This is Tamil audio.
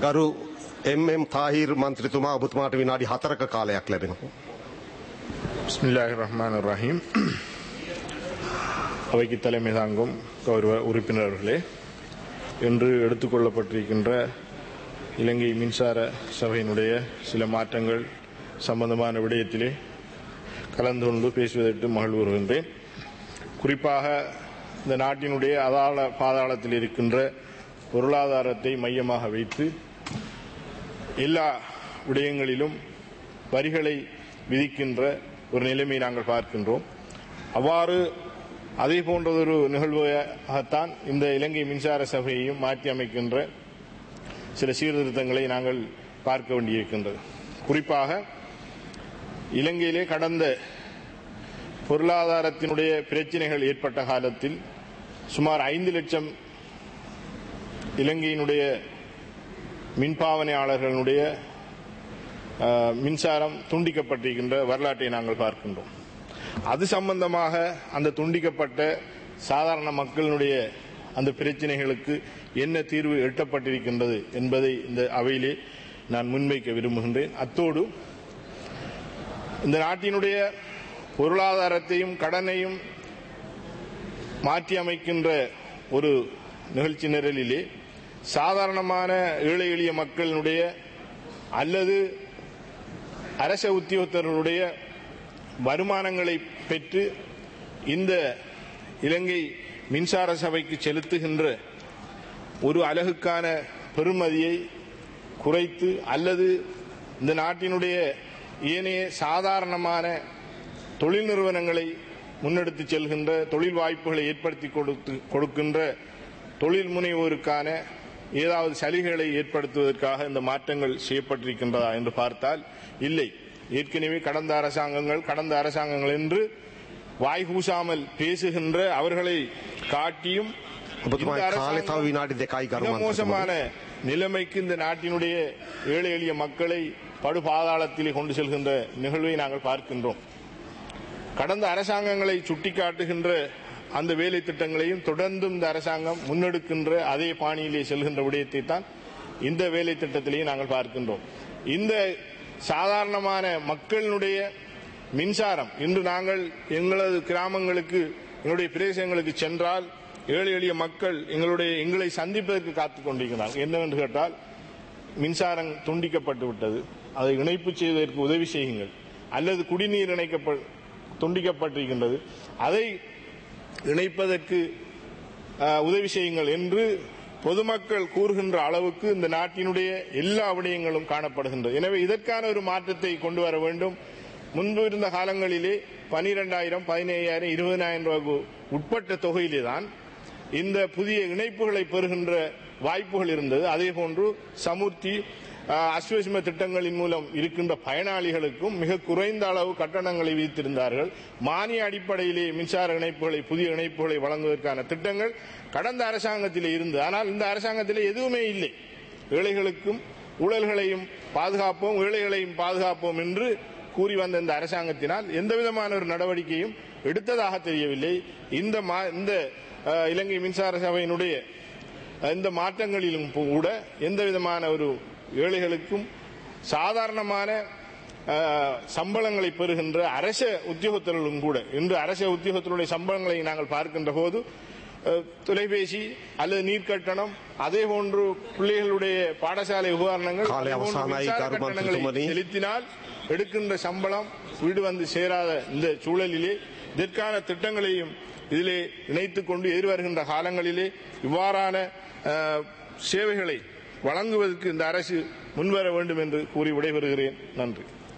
ගරු එම්.එම්. තාහිර් මන්ත්‍රීතුමා ඔබතුමාට විනාඩි 4ක කාලයක් ලැබෙනවා. பிஸ்மில்லாஹிர்ரஹ்மானிர்ரஹீம். அவைக்கு தலைமை தாங்கும் கௌரவ உறுப்பினர்களே, இன்று எடுத்துக்கொள்ளப்பட்டிருக்கின்ற இலங்கை மின்சார சபையினுடைய சில மாற்றங்கள் சம்பந்தமான விடயத்திலே கலந்து கொண்டு பேசுவதற்கு மகிழ்வுறுகின்றேன். குறிப்பாக இந்த நாட்டினுடைய அதாள பாதாளத்தில் இருக்கின்ற பொருளாதாரத்தை மையமாக வைத்து எல்லா விடயங்களிலும் வரிகளை விதிக்கின்ற ஒரு நிலைமை நாங்கள் பார்க்கின்றோம். அவ்வாறு அதே போன்றதொரு நிகழ்வாகத்தான் இந்த இலங்கை மின்சார சபையையும் மாற்றி அமைக்கின்ற சில சீர்திருத்தங்களை நாங்கள் பார்க்க வேண்டியிருக்கின்றது. குறிப்பாக இலங்கையிலே கடந்த பொருளாதாரத்தினுடைய பிரச்சினைகள் ஏற்பட்ட காலத்தில் சுமார் 5 லட்சம் இலங்கையினுடைய மின்பாவனையாளர்களுடைய மின்சாரம் துண்டிக்கப்பட்டிருக்கின்ற வரலாற்றை நாங்கள் பார்க்கின்றோம். அது சம்பந்தமாக அந்த துண்டிக்கப்பட்ட சாதாரண மக்களுடைய அந்த பிரச்சனைகளுக்கு என்ன தீர்வு எட்டப்பட்டிருக்கின்றது என்பதை இந்த அவையிலே நான் முன்வைக்க விரும்புகின்றேன். அத்தோடு இந்த நாட்டினுடைய பொருளாதாரத்தையும் கடனையும் மாற்றி அமைக்கின்ற ஒரு நிகழ்ச்சி நிரலிலே சாதாரணமான ஏழை எளிய மக்களினுடைய அல்லது அரச உத்தியோகத்தர்களுடைய வருமானங்களை பெற்று இந்த இலங்கை மின்சார சபைக்கு செலுத்துகின்ற ஒரு அலகுக்கான பெறுமதியை குறைத்து அல்லது இந்த நாட்டினுடைய ஏனைய சாதாரணமான தொழில் நிறுவனங்களை முன்னெடுத்து செல்கின்ற தொழில் வாய்ப்புகளை ஏற்படுத்தி கொடுக்கின்ற தொழில் முனைவோருக்கான ஏதாவது சலுகைகளை ஏற்படுத்துவதற்காக இந்த மாற்றங்கள் செய்யப்பட்டிருக்கின்றதா என்று பார்த்தால் இல்லை. ஏற்கனவே கடந்த அரசாங்கங்கள் என்று வாய் பூசாமல் பேசுகின்ற அவர்களை காட்டியும் மோசமான நிலைமைக்கு இந்த நாட்டினுடைய ஏழை எளிய மக்களை படுபாதாளத்திலே கொண்டு செல்கின்ற நிகழ்வை நாங்கள் பார்க்கின்றோம். கடந்த அரசாங்கங்களை சுட்டிக்காட்டுகின்ற அந்த வேலை திட்டங்களையும் தொடர்ந்து இந்த அரசாங்கம் முன்னெடுக்கின்ற அதே பாணியிலே செல்கின்ற விடயத்தை தான் இந்த வேலை திட்டத்திலேயே நாங்கள் பார்க்கின்றோம். இந்த சாதாரணமான மக்களுடைய மின்சாரம் இன்று நாங்கள் எங்களது கிராமங்களுக்கு எங்களுடைய பிரதேசங்களுக்கு சென்றால் ஏழை எளிய மக்கள் எங்களை சந்திப்பதற்கு காத்துக் கொண்டிருக்கிறார்கள். என்னவென்று கேட்டால், மின்சாரம் துண்டிக்கப்பட்டு விட்டது, அதை இணைப்பு செய்வதற்கு உதவி செய்யுங்கள், அல்லது குடிநீர் துண்டிக்கப்பட்டிருக்கின்றது, அதை இணைப்பதற்கு உதவி செய்யுங்கள் என்று பொதுமக்கள் கூறுகின்ற அளவுக்கு இந்த நாட்டினுடைய எல்லா விடயங்களும் காணப்படுகின்றது. எனவே இதற்கான ஒரு மாற்றத்தை கொண்டு வர வேண்டும். முன்பு இருந்த காலங்களிலே 12,000, 15,000, 20,000 ரூபாய்க்கு உட்பட்ட தொகையிலே தான் இந்த புதிய இணைப்புகளை பெறுகின்ற வாய்ப்புகள் இருந்தது. அதே போன்று சமுர்த்தி அஸ்வசிம திட்டங்களின் மூலம் இருக்கின்ற பயனாளிகளுக்கும் மிக குறைந்த அளவு கட்டணங்களை விதித்திருந்தார்கள். மானிய அடிப்படையிலே மின்சார இணைப்புகளை புதிய இணைப்புகளை வழங்குவதற்கான திட்டங்கள் கடந்த அரசாங்கத்திலே இருந்து, ஆனால் இந்த அரசாங்கத்திலே எதுவுமே இல்லை. ஏழைகளுக்கும் ஊழல்களையும் பாதுகாப்போம், ஏழைகளையும் பாதுகாப்போம் என்று கூறி வந்த இந்த அரசாங்கத்தினால் எந்தவிதமான ஒரு நடவடிக்கையும் எடுத்ததாக தெரியவில்லை. இந்த இலங்கை மின்சார சபையினுடைய இந்த மாற்றங்களிலும் கூட எந்தவிதமான ஒரு ஏழைகளுக்கும் சாதாரணமான சம்பளங்களை பெறுகின்ற அரச உத்தியோகத்தர்களும் கூட இன்று அரச உத்தியோகத்தருடைய சம்பளங்களை நாங்கள் பார்க்கின்ற போது தொலைபேசி அல்லது நீர்க்கட்டணம், அதே போன்று பிள்ளைகளுடைய பாடசாலை உபகரணங்கள் கட்டணங்களை செலுத்தினால் எடுக்கின்ற சம்பளம் வீடு வந்து சேராத இந்த சூழலிலே இதற்கான திட்டங்களையும் இதிலே இணைத்துக் கொண்டு எதிர்வருகின்ற காலங்களிலே இவ்வாறான சேவைகளை வழங்குவதற்கு இந்த அரசு முன்வர வேண்டும் என்று கூறி விடைபெறுகிறேன். நன்றி.